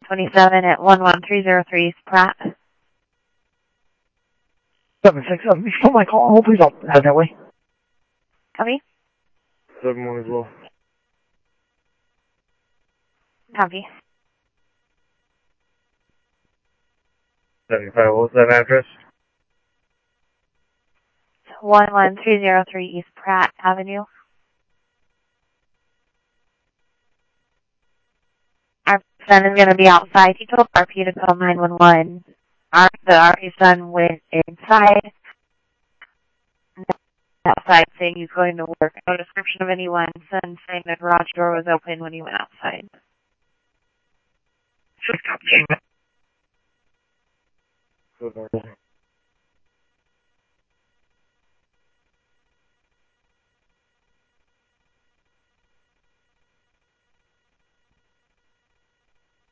27 at 11303 East Pratt. 767. You stole my call. Oh, please don't head that way. Copy. 7-1 as well. Copy. 75, what was that address? 11303 East Pratt Avenue. Our son is going to be outside. He told RP to call 911. The RP son went inside, outside saying he's going to work. No description of anyone. Son saying the garage door was open when he went outside. Good.